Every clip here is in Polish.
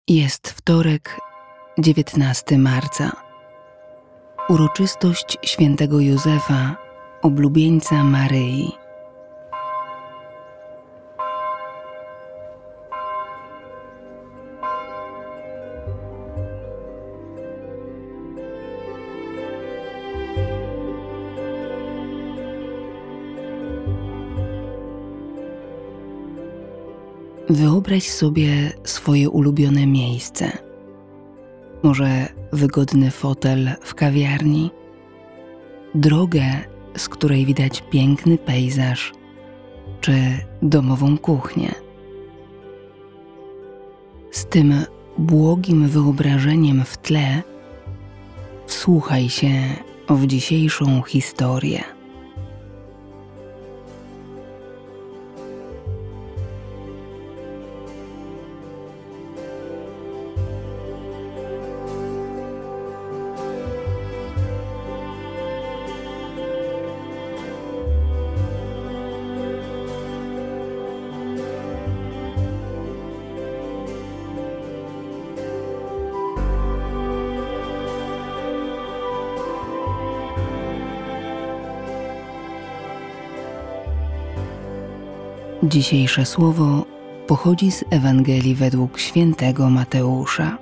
Jest wtorek, 19 marca. Uroczystość świętego Józefa, oblubieńca Maryi. Wyobraź sobie swoje ulubione miejsce. Może wygodny fotel w kawiarni, drogę, z której widać piękny pejzaż, czy domową kuchnię. Z tym błogim wyobrażeniem w tle wsłuchaj się w dzisiejszą historię. Dzisiejsze słowo pochodzi z Ewangelii według świętego Mateusza.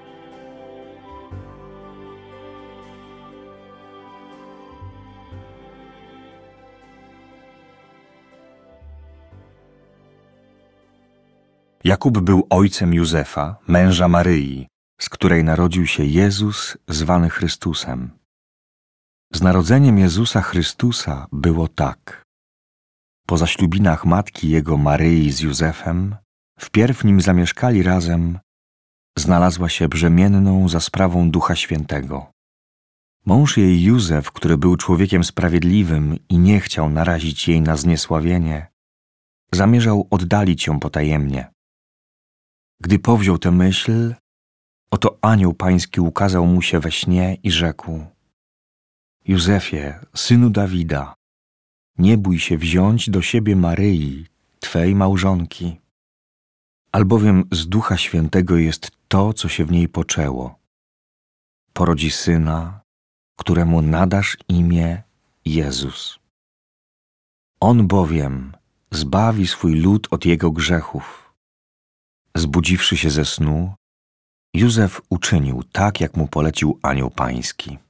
Jakub był ojcem Józefa, męża Maryi, z której narodził się Jezus, zwany Chrystusem. Z narodzeniem Jezusa Chrystusa było tak. Po zaślubinach matki jego Maryi z Józefem, wpierw nim zamieszkali razem, znalazła się brzemienną za sprawą Ducha Świętego. Mąż jej Józef, który był człowiekiem sprawiedliwym i nie chciał narazić jej na zniesławienie, zamierzał oddalić ją potajemnie. Gdy powziął tę myśl, oto anioł pański ukazał mu się we śnie i rzekł: Józefie, synu Dawida, nie bój się wziąć do siebie Maryi, twej małżonki, albowiem z Ducha Świętego jest to, co się w niej poczęło. Porodzi syna, któremu nadasz imię Jezus. On bowiem zbawi swój lud od jego grzechów. Zbudziwszy się ze snu, Józef uczynił tak, jak mu polecił anioł pański.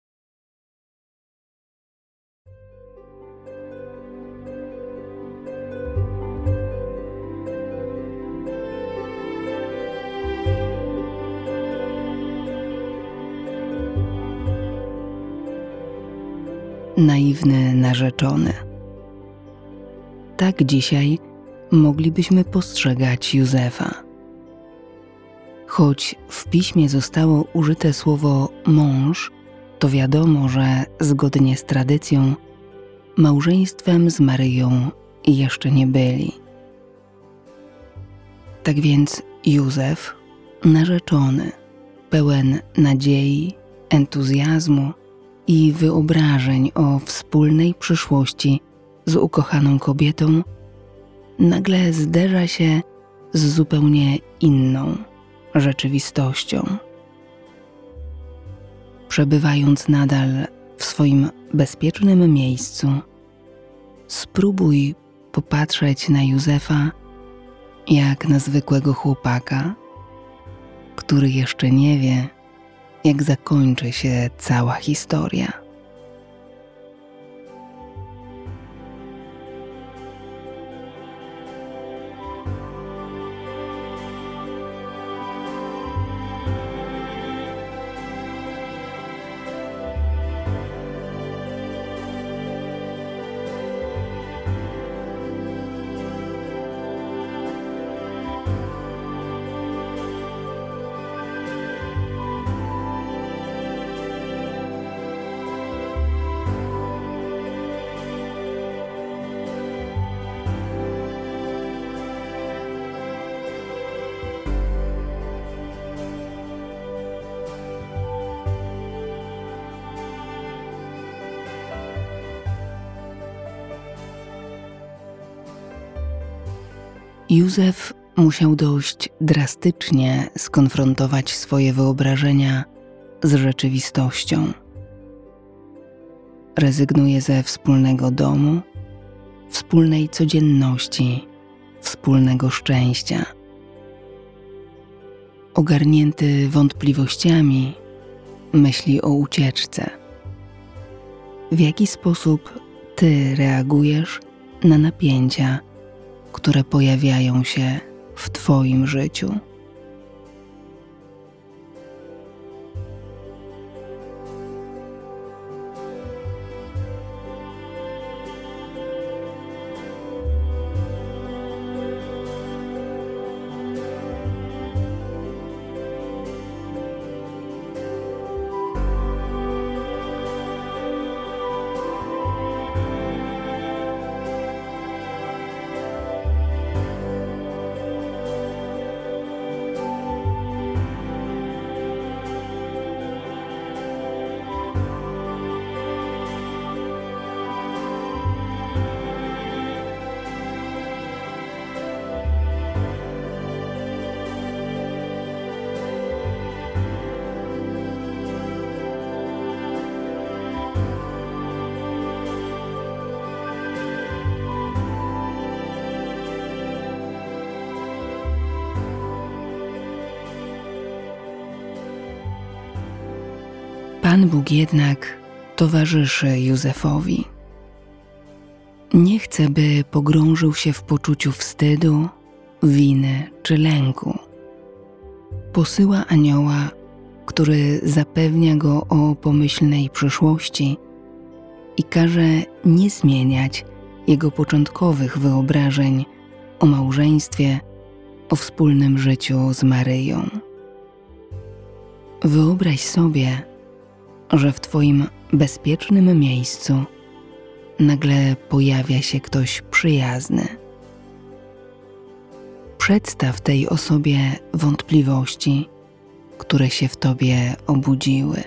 Naiwny narzeczony. Tak dzisiaj moglibyśmy postrzegać Józefa. Choć w piśmie zostało użyte słowo mąż, to wiadomo, że zgodnie z tradycją małżeństwem z Maryją jeszcze nie byli. Tak więc Józef, narzeczony, pełen nadziei, entuzjazmu i wyobrażeń o wspólnej przyszłości z ukochaną kobietą, nagle zderza się z zupełnie inną rzeczywistością. Przebywając nadal w swoim bezpiecznym miejscu, spróbuj popatrzeć na Józefa jak na zwykłego chłopaka, który jeszcze nie wie, jak zakończy się cała historia. Józef musiał dość drastycznie skonfrontować swoje wyobrażenia z rzeczywistością. Rezygnuje ze wspólnego domu, wspólnej codzienności, wspólnego szczęścia. Ogarnięty wątpliwościami, myśli o ucieczce. W jaki sposób ty reagujesz na napięcia, które pojawiają się w twoim życiu? Pan Bóg jednak towarzyszy Józefowi. Nie chce, by pogrążył się w poczuciu wstydu, winy czy lęku. Posyła anioła, który zapewnia go o pomyślnej przyszłości i każe nie zmieniać jego początkowych wyobrażeń o małżeństwie, o wspólnym życiu z Maryją. Wyobraź sobie, że w twoim bezpiecznym miejscu nagle pojawia się ktoś przyjazny. Przedstaw tej osobie wątpliwości, które się w tobie obudziły.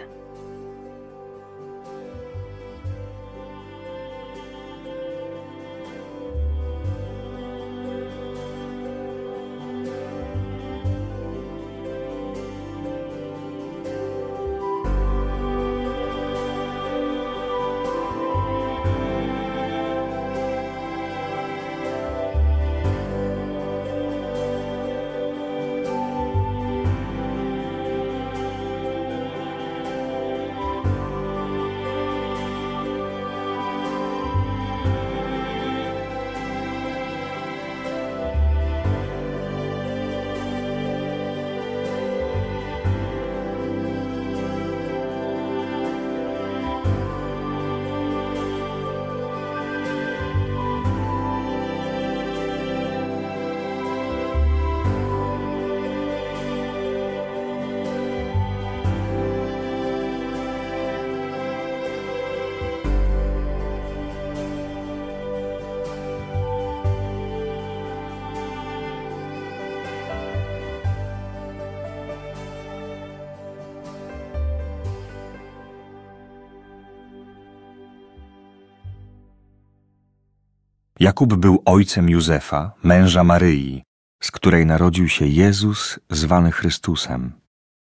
Jakub był ojcem Józefa, męża Maryi, z której narodził się Jezus, zwany Chrystusem.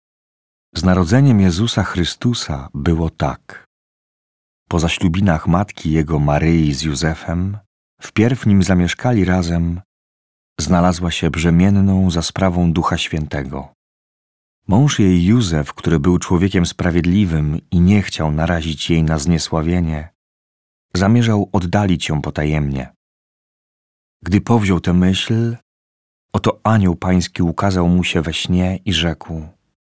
Z narodzeniem Jezusa Chrystusa było tak. Po zaślubinach matki jego Maryi z Józefem, wpierw nim zamieszkali razem, znalazła się brzemienną za sprawą Ducha Świętego. Mąż jej Józef, który był człowiekiem sprawiedliwym i nie chciał narazić jej na zniesławienie, zamierzał oddalić ją potajemnie. Gdy powziął tę myśl, oto anioł pański ukazał mu się we śnie i rzekł: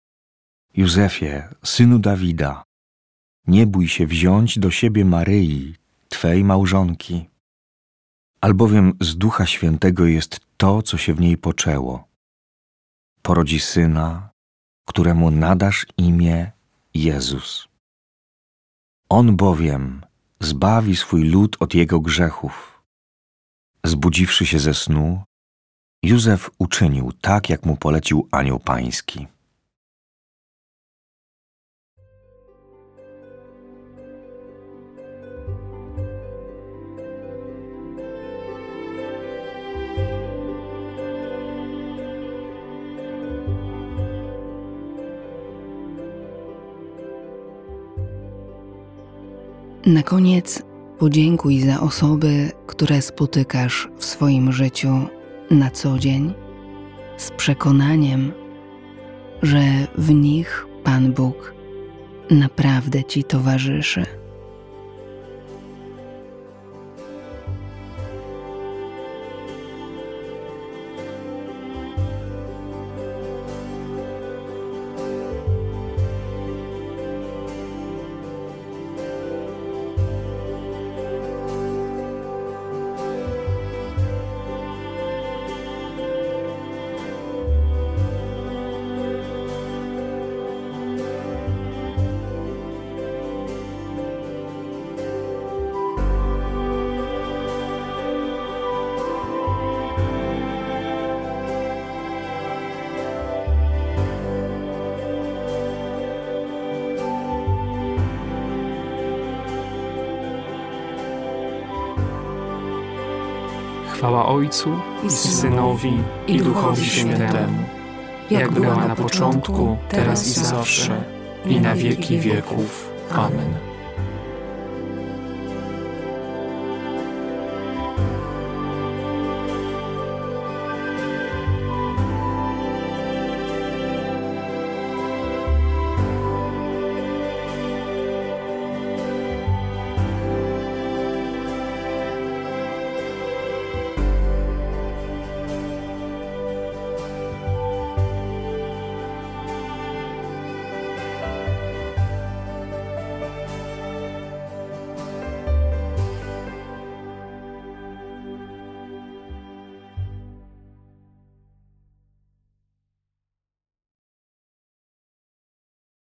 Józefie, synu Dawida, nie bój się wziąć do siebie Maryi, twej małżonki, albowiem z Ducha Świętego jest to, co się w niej poczęło. Porodzi syna, któremu nadasz imię Jezus. On bowiem zbawi swój lud od jego grzechów. Zbudziwszy się ze snu, Józef uczynił tak, jak mu polecił anioł pański. Na koniec podziękuj za osoby, które spotykasz w swoim życiu na co dzień, z przekonaniem, że w nich Pan Bóg naprawdę Ci towarzyszy. Chwała Ojcu i Synowi, i Duchowi Świętemu, jak była na początku, teraz i zawsze, i na wieki wieków. Amen.